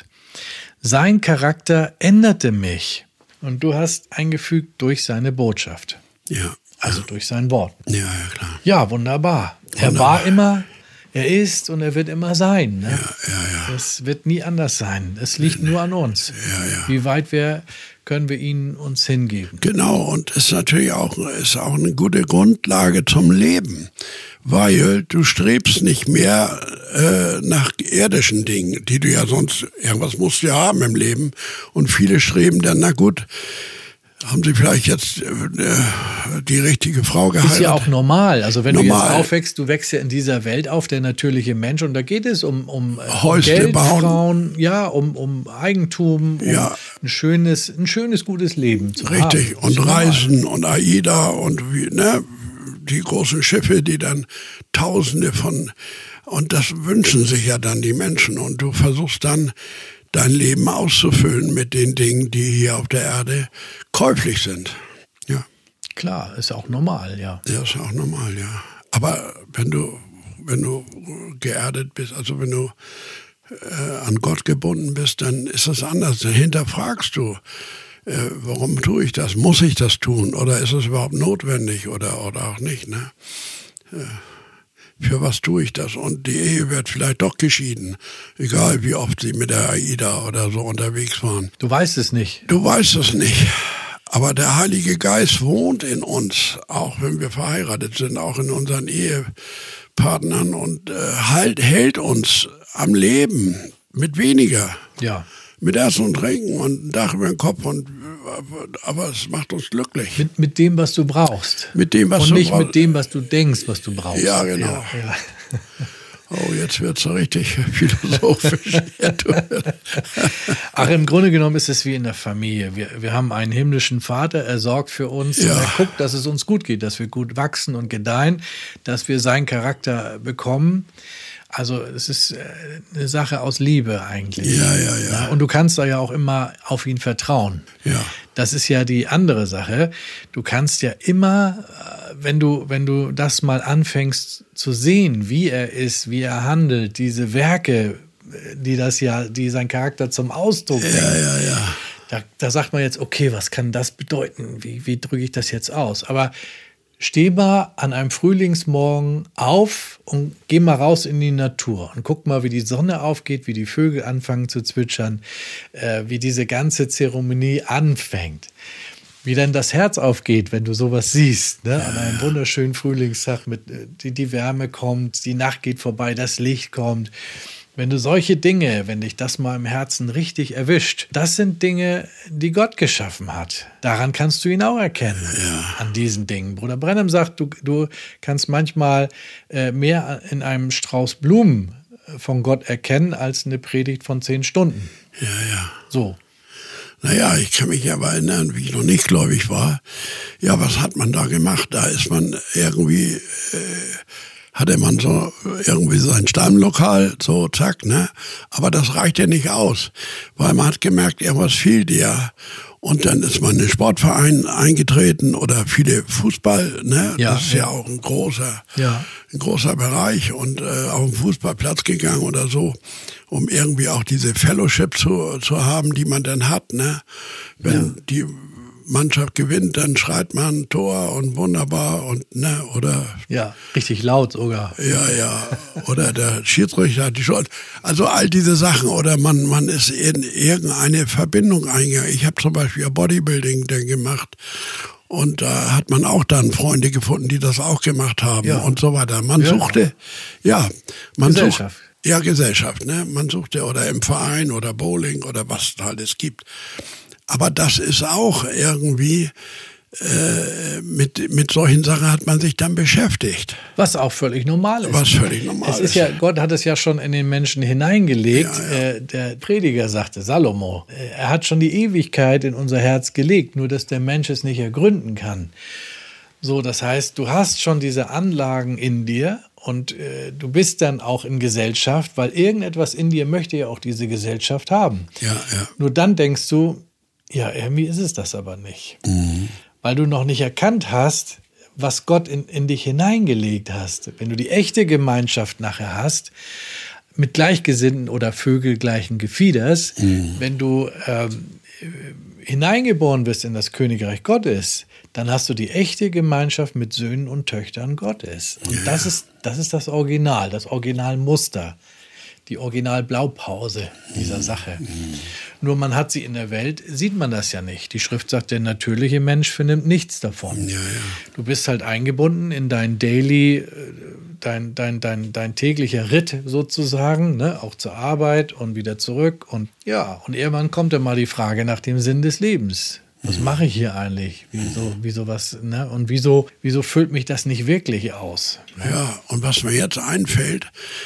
Sein Charakter änderte mich. Und du hast eingefügt durch seine Botschaft. Ja. Also durch sein Wort. Ja, ja, klar. Ja, wunderbar. wunderbar. Er war immer, er ist und er wird immer sein. Ne? Ja, ja, ja. Es wird nie anders sein. Es liegt nur an uns. Ja, ja. Wie weit wir, können wir ihn uns hingeben. Genau, und ist natürlich auch, ist auch eine gute Grundlage zum Leben. Weil du strebst nicht mehr äh, nach irdischen Dingen, die du ja sonst, irgendwas musst du ja haben im Leben. Und viele streben dann, na gut, haben sie vielleicht jetzt äh, die richtige Frau geheiratet. Ist ja auch normal. Also wenn normal. du jetzt aufwächst, du wächst ja in dieser Welt auf, der natürliche Mensch. Und da geht es um, um Häusle Geld, bauen. Frauen, ja, um, um Eigentum, um ja. ein schönes, ein schönes, gutes Leben zu Richtig. haben. Richtig. Und Reisen und AIDA und wie, ne, die großen Schiffe, die dann Tausende von, und das wünschen sich ja dann die Menschen. Und du versuchst dann, dein Leben auszufüllen mit den Dingen, die hier auf der Erde käuflich sind. Ja. Klar, ist auch normal, ja. Ja, ist auch normal, ja. Aber wenn du, wenn du geerdet bist, also wenn du äh, an Gott gebunden bist, dann ist das anders. Dann hinterfragst du, äh, warum tue ich das? Muss ich das tun? Oder ist es überhaupt notwendig oder, oder auch nicht? Ne? Äh, Für was tue ich das? Und die Ehe wird vielleicht doch geschieden, egal wie oft sie mit der AIDA oder so unterwegs waren. Du weißt es nicht. Du weißt es nicht. Aber der Heilige Geist wohnt in uns, auch wenn wir verheiratet sind, auch in unseren Ehepartnern und äh, halt, hält uns am Leben mit weniger. Ja. Mit Essen und Trinken und ein Dach über den Kopf. Und, aber es macht uns glücklich. Mit, mit dem, was du brauchst. Mit dem, was und du nicht brauchst. mit dem, was du denkst, was du brauchst. Ja, genau. Ja, ja. Oh, jetzt wird es so richtig philosophisch. Ach, im Grunde genommen ist es wie in der Familie. Wir, wir haben einen himmlischen Vater, er sorgt für uns Ja. und er guckt, dass es uns gut geht, dass wir gut wachsen und gedeihen, dass wir seinen Charakter bekommen. Also es ist eine Sache aus Liebe eigentlich. Ja, ja, ja. Und du kannst da ja auch immer auf ihn vertrauen. Ja. Das ist ja die andere Sache. Du kannst ja immer, wenn du, wenn du das mal anfängst zu sehen, wie er ist, wie er handelt, diese Werke, die das ja, die sein Charakter zum Ausdruck bringen. Ja, ja, ja. Da, da sagt man jetzt, okay, was kann das bedeuten? Wie, wie drücke ich das jetzt aus? Aber steh mal an einem Frühlingsmorgen auf und geh mal raus in die Natur und guck mal, wie die Sonne aufgeht, wie die Vögel anfangen zu zwitschern, äh, wie diese ganze Zeremonie anfängt. Wie dann das Herz aufgeht, wenn du sowas siehst, ne? An einem wunderschönen Frühlingstag, mit, die, die Wärme kommt, die Nacht geht vorbei, das Licht kommt. Wenn du solche Dinge, wenn dich das mal im Herzen richtig erwischt, das sind Dinge, die Gott geschaffen hat. Daran kannst du ihn auch erkennen, Ja. an diesen Dingen. Bruder Branham sagt, du, du kannst manchmal äh, mehr in einem Strauß Blumen von Gott erkennen, als eine Predigt von zehn Stunden. Ja, ja. So. Naja, ich kann mich aber erinnern, wie ich noch nicht gläubig war. Ja, was hat man da gemacht? Da ist man irgendwie, äh, hatte man so irgendwie sein Stammlokal, so zack, ne? Aber das reichte nicht aus, weil man hat gemerkt, irgendwas fehlt ja. Und dann ist man in den Sportverein eingetreten oder viele Fußball, ne? Ja, das ist ja, ja auch ein großer, ja. ein großer Bereich und äh, auf den Fußballplatz gegangen oder so, um irgendwie auch diese Fellowship zu, zu haben, die man dann hat, ne? Wenn ja. die Mannschaft gewinnt, dann schreit man Tor und wunderbar und ne, oder ja, richtig laut sogar. Ja, ja, oder der Schiedsrichter hat die Schuld. Also all diese Sachen oder man man ist in irgendeine Verbindung eingegangen. Ich habe zum Beispiel Bodybuilding dann gemacht und da hat man auch dann Freunde gefunden, die das auch gemacht haben ja. und so weiter. Man ja. suchte, ja, man Gesellschaft. sucht ja Gesellschaft, ne? Man suchte oder im Verein oder Bowling oder was es halt es gibt. Aber das ist auch irgendwie, äh, mit, mit solchen Sachen hat man sich dann beschäftigt. Was auch völlig normal ist. Was völlig normal es ist. ist. Ja, Gott hat es ja schon in den Menschen hineingelegt. Ja, ja. Äh, der Prediger sagte, Salomo, äh, er hat schon die Ewigkeit in unser Herz gelegt, nur dass der Mensch es nicht ergründen kann. So, das heißt, du hast schon diese Anlagen in dir und äh, du bist dann auch in Gesellschaft, weil irgendetwas in dir möchte ja auch diese Gesellschaft haben. Ja, ja. Nur dann denkst du, ja, irgendwie ist es das aber nicht. Mhm. Weil du noch nicht erkannt hast, was Gott in, in dich hineingelegt hast. Wenn du die echte Gemeinschaft nachher hast, mit Gleichgesinnten oder Vögelgleichen Gefieders, mhm. wenn du ähm, hineingeboren bist in das Königreich Gottes, dann hast du die echte Gemeinschaft mit Söhnen und Töchtern Gottes. Und ja. das ist, das ist das Original, das Originalmuster. Die Original-Blaupause dieser Sache. Mhm. Nur man hat sie in der Welt, sieht man das ja nicht. Die Schrift sagt, der natürliche Mensch vernimmt nichts davon. Ja, ja. Du bist halt eingebunden in dein Daily, dein, dein, dein, dein täglicher Ritt sozusagen, ne? Auch zur Arbeit und wieder zurück. Und ja, und irgendwann kommt dann mal die Frage nach dem Sinn des Lebens. Was mhm. mache ich hier eigentlich? Wieso, wieso was, ne? Und wieso, wieso füllt mich das nicht wirklich aus? Ne? Ja, und was mir jetzt einfällt,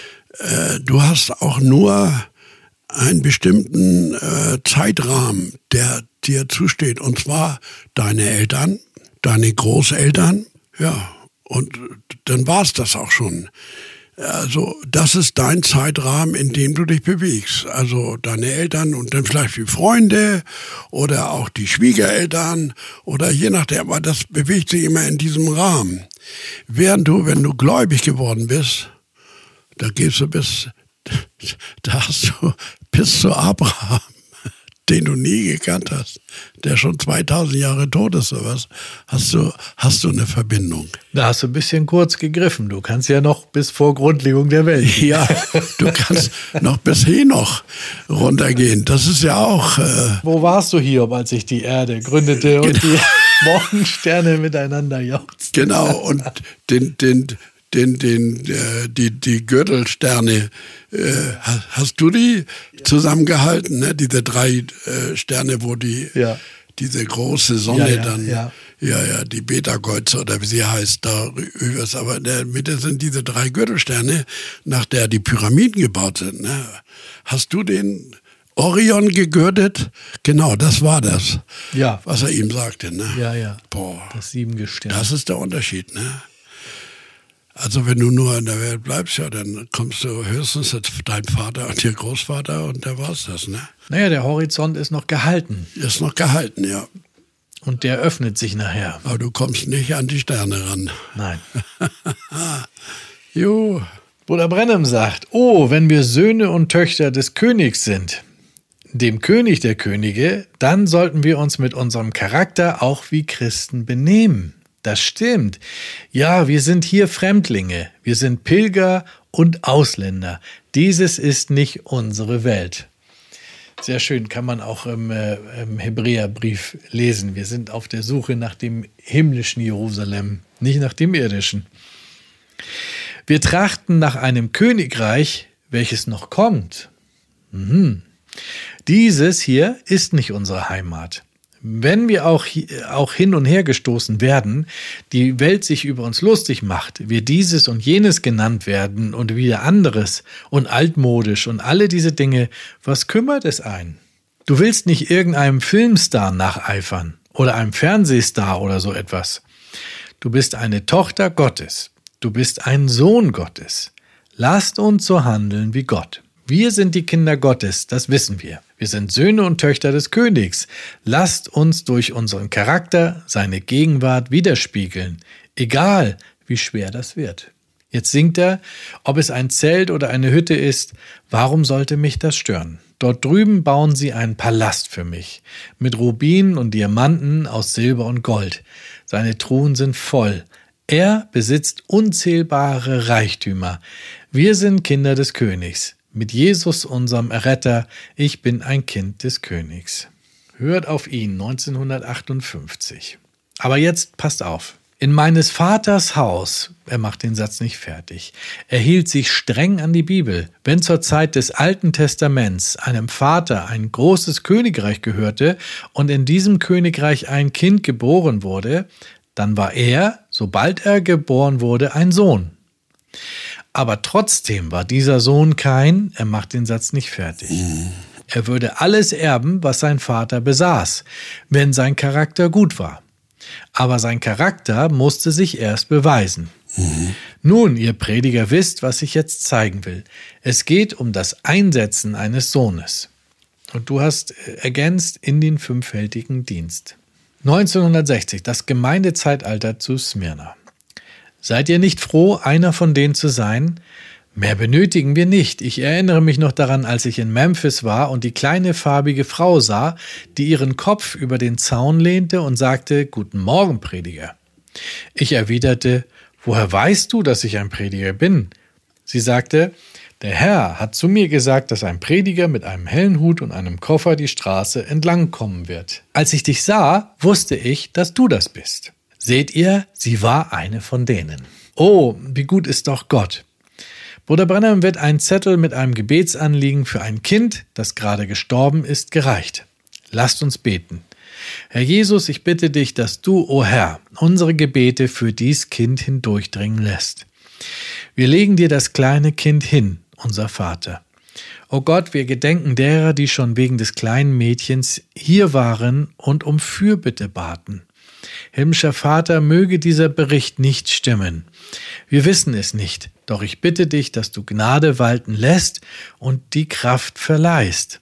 du hast auch nur einen bestimmten äh, Zeitrahmen, der dir zusteht. Und zwar deine Eltern, deine Großeltern. Ja, und dann war es das auch schon. Also das ist dein Zeitrahmen, in dem du dich bewegst. Also deine Eltern und dann vielleicht die Freunde oder auch die Schwiegereltern oder je nachdem. Aber das bewegt sich immer in diesem Rahmen. Während du, wenn du gläubig geworden bist, da gehst du bis, da hast du bis zu Abraham, den du nie gekannt hast, der schon zweitausend Jahre tot ist oder was, hast du, hast du eine Verbindung. Da hast du ein bisschen kurz gegriffen. Du kannst ja noch bis vor Grundlegung der Welt. Ja, du kannst noch bis Henoch runtergehen. Das ist ja auch... Äh Wo warst du hier, als sich die Erde gründete und genau. die Morgensterne miteinander jauchzten? Genau, und den... den Den, den, äh, die, die Gürtelsterne, äh, hast, hast du die zusammengehalten, ne? Diese drei äh, Sterne, wo die, ja. diese große Sonne ja, ja, dann, ja. ja, ja, die Beta-Kreuze oder wie sie heißt, da übers, aber in der Mitte sind diese drei Gürtelsterne, nach der die Pyramiden gebaut sind. Ne? Hast du den Orion gegürtet? Genau, das war das, ja. was er ihm sagte. Ne? Ja, ja, Boah, das Siebengestirn. das ist der Unterschied, ne? Also wenn du nur in der Welt bleibst, ja, dann kommst du höchstens zu deinem Vater und ihr Großvater und da war's das, ne? Naja, der Horizont ist noch gehalten. Ist noch gehalten, ja. Und der öffnet sich nachher. Aber du kommst nicht an die Sterne ran. Nein. Jo. Bruder Brennem sagt, oh, wenn wir Söhne und Töchter des Königs sind, dem König der Könige, dann sollten wir uns mit unserem Charakter auch wie Christen benehmen. Das stimmt. Ja, wir sind hier Fremdlinge. Wir sind Pilger und Ausländer. Dieses ist nicht unsere Welt. Sehr schön, kann man auch im, äh, im Hebräerbrief lesen. Wir sind auf der Suche nach dem himmlischen Jerusalem, nicht nach dem irdischen. Wir trachten nach einem Königreich, welches noch kommt. Mhm. Dieses hier ist nicht unsere Heimat. Wenn wir auch, auch hin und her gestoßen werden, die Welt sich über uns lustig macht, wir dieses und jenes genannt werden und wieder anderes und altmodisch und alle diese Dinge, was kümmert es einen? Du willst nicht irgendeinem Filmstar nacheifern oder einem Fernsehstar oder so etwas. Du bist eine Tochter Gottes. Du bist ein Sohn Gottes. Lasst uns so handeln wie Gott. Wir sind die Kinder Gottes, das wissen wir. Wir sind Söhne und Töchter des Königs. Lasst uns durch unseren Charakter seine Gegenwart widerspiegeln, egal wie schwer das wird. Jetzt singt er, ob es ein Zelt oder eine Hütte ist, warum sollte mich das stören? Dort drüben bauen sie einen Palast für mich, mit Rubinen und Diamanten aus Silber und Gold. Seine Truhen sind voll. Er besitzt unzählbare Reichtümer. Wir sind Kinder des Königs. Mit Jesus, unserem Erretter, ich bin ein Kind des Königs. Hört auf ihn, neunzehnhundertachtundfünfzig. Aber jetzt passt auf. In meines Vaters Haus, er macht den Satz nicht fertig, er hielt sich streng an die Bibel. Wenn zur Zeit des Alten Testaments einem Vater ein großes Königreich gehörte und in diesem Königreich ein Kind geboren wurde, dann war er, sobald er geboren wurde, ein Sohn. Aber trotzdem war dieser Sohn kein, er macht den Satz nicht fertig. Er würde alles erben, was sein Vater besaß, wenn sein Charakter gut war. Aber sein Charakter musste sich erst beweisen. Mhm. Nun, ihr Prediger wisst, was ich jetzt zeigen will. Es geht um das Einsetzen eines Sohnes. Und du hast ergänzt in den fünffältigen Dienst. neunzehnhundertsechzig, das Gemeindezeitalter zu Smyrna. Seid ihr nicht froh, einer von denen zu sein? Mehr benötigen wir nicht. Ich erinnere mich noch daran, als ich in Memphis war und die kleine farbige Frau sah, die ihren Kopf über den Zaun lehnte und sagte, Guten Morgen, Prediger. Ich erwiderte, woher weißt du, dass ich ein Prediger bin? Sie sagte, der Herr hat zu mir gesagt, dass ein Prediger mit einem hellen Hut und einem Koffer die Straße entlang kommen wird. Als ich dich sah, wusste ich, dass du das bist. Seht ihr, sie war eine von denen. Oh, wie gut ist doch Gott. Bruder Branham wird ein Zettel mit einem Gebetsanliegen für ein Kind, das gerade gestorben ist, gereicht. Lasst uns beten. Herr Jesus, ich bitte dich, dass du, o Herr, unsere Gebete für dies Kind hindurchdringen lässt. Wir legen dir das kleine Kind hin, unser Vater. O Gott, wir gedenken derer, die schon wegen des kleinen Mädchens hier waren und um Fürbitte baten. Himmlischer Vater, möge dieser Bericht nicht stimmen. Wir wissen es nicht, doch ich bitte dich, dass du Gnade walten lässt und die Kraft verleihst.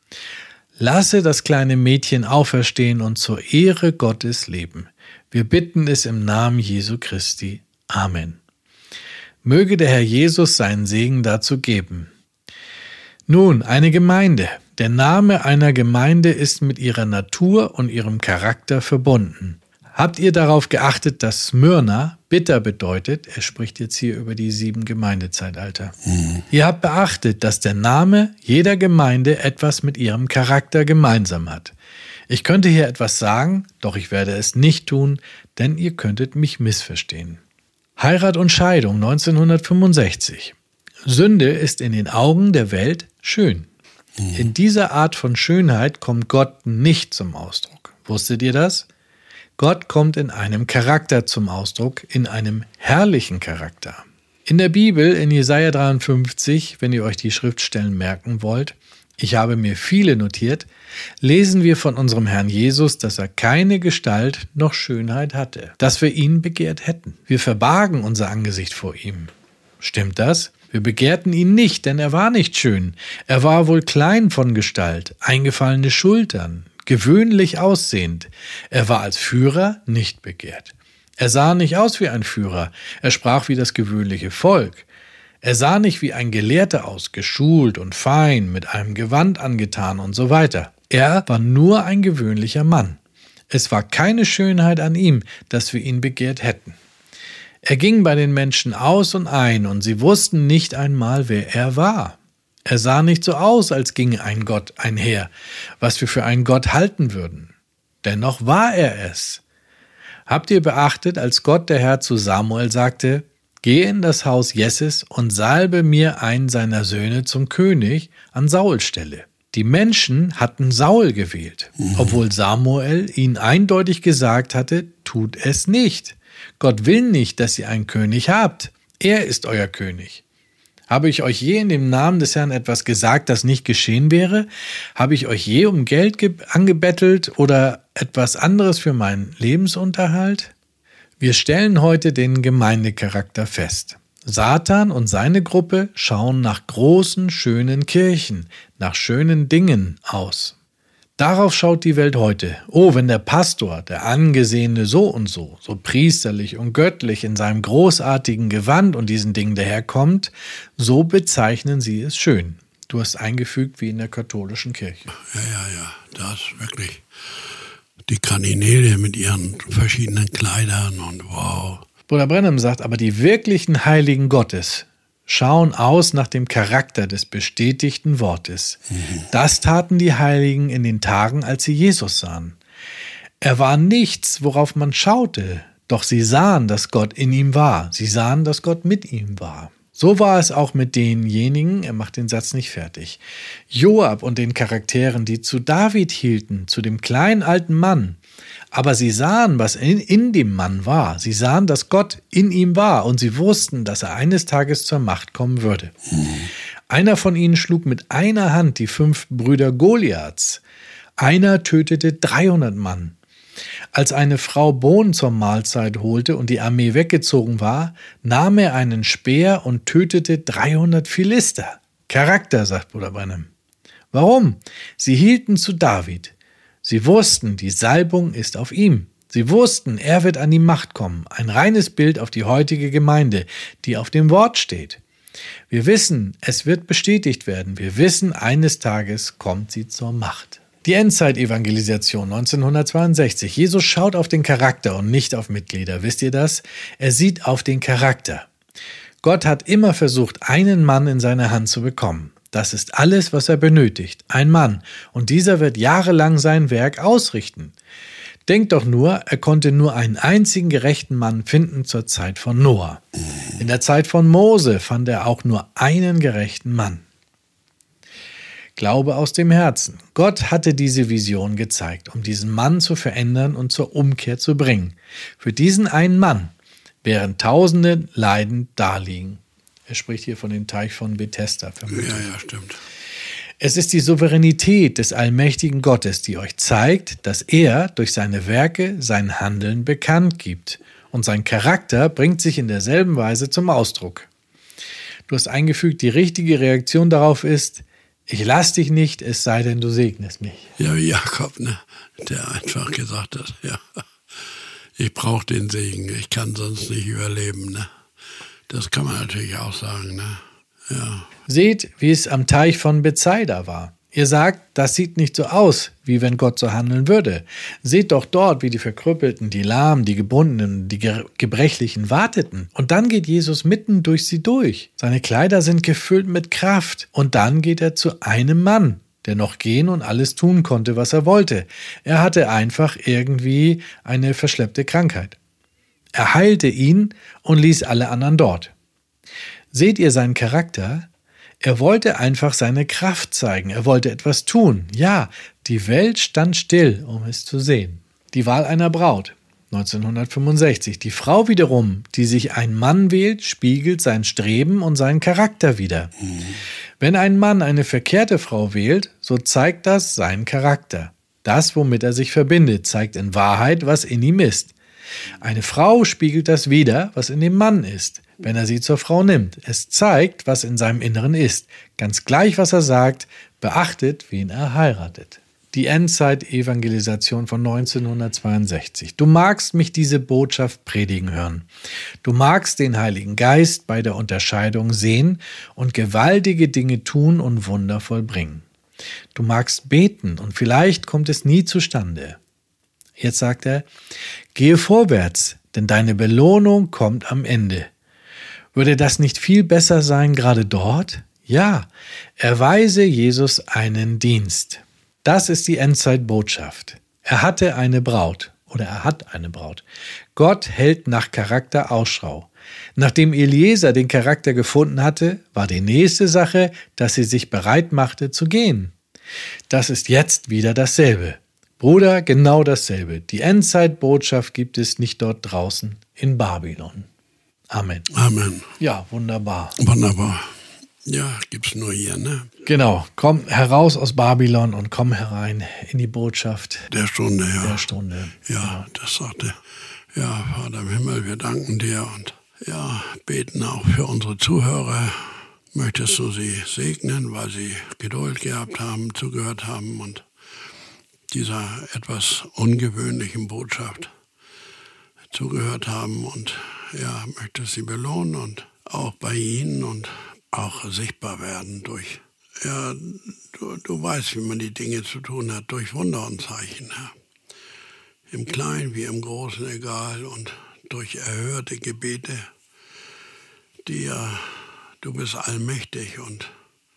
Lasse das kleine Mädchen auferstehen und zur Ehre Gottes leben. Wir bitten es im Namen Jesu Christi. Amen. Möge der Herr Jesus seinen Segen dazu geben. Nun, eine Gemeinde. Der Name einer Gemeinde ist mit ihrer Natur und ihrem Charakter verbunden. Habt ihr darauf geachtet, dass Smyrna bitter bedeutet? Er spricht jetzt hier über die sieben Gemeindezeitalter. Mhm. Ihr habt beachtet, dass der Name jeder Gemeinde etwas mit ihrem Charakter gemeinsam hat. Ich könnte hier etwas sagen, doch ich werde es nicht tun, denn ihr könntet mich missverstehen. Heirat und Scheidung neunzehnhundertfünfundsechzig. Sünde ist in den Augen der Welt schön. Mhm. In dieser Art von Schönheit kommt Gott nicht zum Ausdruck. Wusstet ihr das? Gott kommt in einem Charakter zum Ausdruck, in einem herrlichen Charakter. In der Bibel, in Jesaja dreiundfünfzig, wenn ihr euch die Schriftstellen merken wollt, ich habe mir viele notiert, lesen wir von unserem Herrn Jesus, dass er keine Gestalt noch Schönheit hatte, dass wir ihn begehrt hätten. Wir verbargen unser Angesicht vor ihm. Stimmt das? Wir begehrten ihn nicht, denn er war nicht schön. Er war wohl klein von Gestalt, eingefallene Schultern, gewöhnlich aussehend. Er war als Führer nicht begehrt. Er sah nicht aus wie ein Führer, er sprach wie das gewöhnliche Volk. Er sah nicht wie ein Gelehrter aus, geschult und fein, mit einem Gewand angetan und so weiter. Er war nur ein gewöhnlicher Mann. Es war keine Schönheit an ihm, dass wir ihn begehrt hätten. Er ging bei den Menschen aus und ein, und sie wussten nicht einmal, wer er war. Er sah nicht so aus, als ginge ein Gott einher, was wir für einen Gott halten würden. Dennoch war er es. Habt ihr beachtet, als Gott der Herr zu Samuel sagte, geh in das Haus Jesses und salbe mir einen seiner Söhne zum König an Sauls Stelle. Die Menschen hatten Saul gewählt, obwohl Samuel ihnen eindeutig gesagt hatte, tut es nicht. Gott will nicht, dass ihr einen König habt. Er ist euer König. Habe ich euch je in dem Namen des Herrn etwas gesagt, das nicht geschehen wäre? Habe ich euch je um Geld ge- angebettelt oder etwas anderes für meinen Lebensunterhalt? Wir stellen heute den Gemeindecharakter fest. Satan und seine Gruppe schauen nach großen, schönen Kirchen, nach schönen Dingen aus. Darauf schaut die Welt heute. Oh, wenn der Pastor, der Angesehene so und so, so priesterlich und göttlich in seinem großartigen Gewand und diesen Dingen daherkommt, so bezeichnen sie es schön. Du hast eingefügt wie in der katholischen Kirche. Ja, ja, ja, das ist wirklich die Kardinäle mit ihren verschiedenen Kleidern und wow. Bruder Branham sagt, aber die wirklichen Heiligen Gottes schauen aus nach dem Charakter des bestätigten Wortes. Mhm. Das taten die Heiligen in den Tagen, als sie Jesus sahen. Er war nichts, worauf man schaute, doch sie sahen, dass Gott in ihm war. Sie sahen, dass Gott mit ihm war. So war es auch mit denjenigen, er macht den Satz nicht fertig, Joab und den Charakteren, die zu David hielten, zu dem kleinen alten Mann. Aber sie sahen, was in, in dem Mann war. Sie sahen, dass Gott in ihm war und sie wussten, dass er eines Tages zur Macht kommen würde. Mhm. Einer von ihnen schlug mit einer Hand die fünf Brüder Goliaths. Einer tötete dreihundert Mann. Als eine Frau Bohnen zur Mahlzeit holte und die Armee weggezogen war, nahm er einen Speer und tötete dreihundert Philister. Charakter, sagt Bruder Branham. Warum? Sie hielten zu David. Sie wussten, die Salbung ist auf ihm. Sie wussten, er wird an die Macht kommen. Ein reines Bild auf die heutige Gemeinde, die auf dem Wort steht. Wir wissen, es wird bestätigt werden. Wir wissen, eines Tages kommt sie zur Macht. Die Endzeit-Evangelisation neunzehnhundertzweiundsechzig. Jesus schaut auf den Charakter und nicht auf Mitglieder. Wisst ihr das? Er sieht auf den Charakter. Gott hat immer versucht, einen Mann in seine Hand zu bekommen. Das ist alles, was er benötigt. Ein Mann. Und dieser wird jahrelang sein Werk ausrichten. Denkt doch nur, er konnte nur einen einzigen gerechten Mann finden zur Zeit von Noah. In der Zeit von Mose fand er auch nur einen gerechten Mann. Glaube aus dem Herzen. Gott hatte diese Vision gezeigt, um diesen Mann zu verändern und zur Umkehr zu bringen. Für diesen einen Mann wären Tausende leidend daliegen. Er spricht hier von dem Teich von Bethesda. Vermutlich. Ja, ja, stimmt. Es ist die Souveränität des allmächtigen Gottes, die euch zeigt, dass er durch seine Werke sein Handeln bekannt gibt. Und sein Charakter bringt sich in derselben Weise zum Ausdruck. Du hast eingefügt, die richtige Reaktion darauf ist, ich lass dich nicht, es sei denn, du segnest mich. Ja, wie Jakob, ne? Der einfach gesagt hat, ja, ich brauche den Segen, ich kann sonst nicht überleben, ne? Das kann man natürlich auch sagen, ne? Ja. Seht, wie es am Teich von Bethsaida war. Ihr sagt, das sieht nicht so aus, wie wenn Gott so handeln würde. Seht doch dort, wie die Verkrüppelten, die Lahmen, die Gebundenen, die Gebrechlichen warteten. Und dann geht Jesus mitten durch sie durch. Seine Kleider sind gefüllt mit Kraft. Und dann geht er zu einem Mann, der noch gehen und alles tun konnte, was er wollte. Er hatte einfach irgendwie eine verschleppte Krankheit. Er heilte ihn und ließ alle anderen dort. Seht ihr seinen Charakter? Er wollte einfach seine Kraft zeigen. Er wollte etwas tun. Ja, die Welt stand still, um es zu sehen. Die Wahl einer Braut. neunzehnhundertfünfundsechzig. Die Frau wiederum, die sich einen Mann wählt, spiegelt sein Streben und seinen Charakter wider. Mhm. Wenn ein Mann eine verkehrte Frau wählt, so zeigt das seinen Charakter. Das, womit er sich verbindet, zeigt in Wahrheit, was in ihm ist. Eine Frau spiegelt das wider, was in dem Mann ist, wenn er sie zur Frau nimmt. Es zeigt, was in seinem Inneren ist. Ganz gleich, was er sagt, beachtet, wen er heiratet. Die Endzeit-Evangelisation von neunzehnhundertzweiundsechzig. Du magst mich diese Botschaft predigen hören. Du magst den Heiligen Geist bei der Unterscheidung sehen und gewaltige Dinge tun und Wunder vollbringen. Du magst beten und vielleicht kommt es nie zustande. Jetzt sagt er, gehe vorwärts, denn deine Belohnung kommt am Ende. Würde das nicht viel besser sein, gerade dort? Ja, erweise Jesus einen Dienst. Das ist die Endzeitbotschaft. Er hatte eine Braut oder er hat eine Braut. Gott hält nach Charakter Ausschau. Nachdem Eliezer den Charakter gefunden hatte, war die nächste Sache, dass sie sich bereit machte zu gehen. Das ist jetzt wieder dasselbe. Bruder, genau dasselbe. Die Endzeitbotschaft gibt es nicht dort draußen in Babylon. Amen. Amen. Ja, wunderbar. Wunderbar. Ja, gibt's nur hier, ne? Genau, komm heraus aus Babylon und komm herein in die Botschaft der Stunde, ja. Der Stunde. Ja, ja, das sagte, ja, Vater im Himmel, wir danken dir und ja, beten auch für unsere Zuhörer. Möchtest du sie segnen, weil sie Geduld gehabt haben, zugehört haben und dieser etwas ungewöhnlichen Botschaft zugehört haben und ja, möchtest sie belohnen und auch bei ihnen und auch sichtbar werden durch, ja, du, du weißt, wie man die Dinge zu tun hat, durch Wunder und Zeichen. Ja. Im Kleinen wie im Großen, egal, und durch erhörte Gebete, die ja, du bist allmächtig und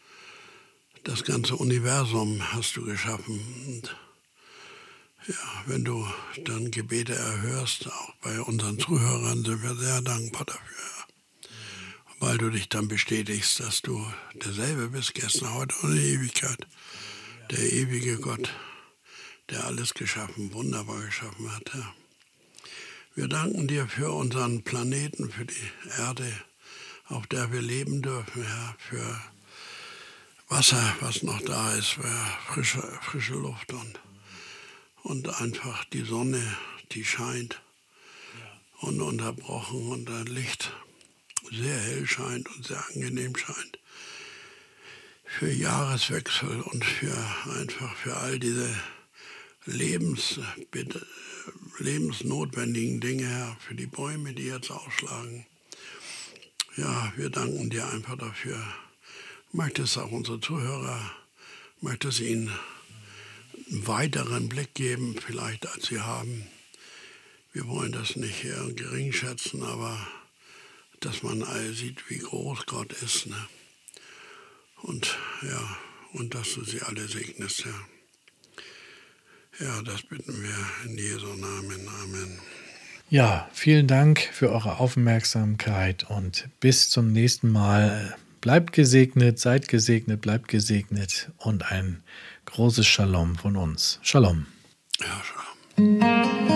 das ganze Universum hast du geschaffen. Und ja, wenn du dann Gebete erhörst, auch bei unseren Zuhörern, sind wir sehr dankbar dafür. Weil du dich dann bestätigst, dass du derselbe bist, gestern, heute und in Ewigkeit. Der ewige Gott, der alles geschaffen, wunderbar geschaffen hat. Ja. Wir danken dir für unseren Planeten, für die Erde, auf der wir leben dürfen, ja, für Wasser, was noch da ist, für frische, frische Luft und, und einfach die Sonne, die scheint, ununterbrochen und das Licht sehr hell scheint und sehr angenehm scheint. Für Jahreswechsel und für einfach für all diese Lebens, lebensnotwendigen Dinge, für die Bäume, die jetzt ausschlagen. Ja, wir danken dir einfach dafür. Möchtest auch unsere Zuhörer, möchtest ihnen einen weiteren Blick geben, vielleicht als sie haben. Wir wollen das nicht gering schätzen, aber dass man all sieht, wie groß Gott ist, ne? Und ja, und dass du sie alle segnest, ja. Ja, das bitten wir in Jesu Namen. Amen. Ja, vielen Dank für eure Aufmerksamkeit und bis zum nächsten Mal. Bleibt gesegnet, seid gesegnet, bleibt gesegnet und ein großes Shalom von uns. Shalom. Ja, Shalom.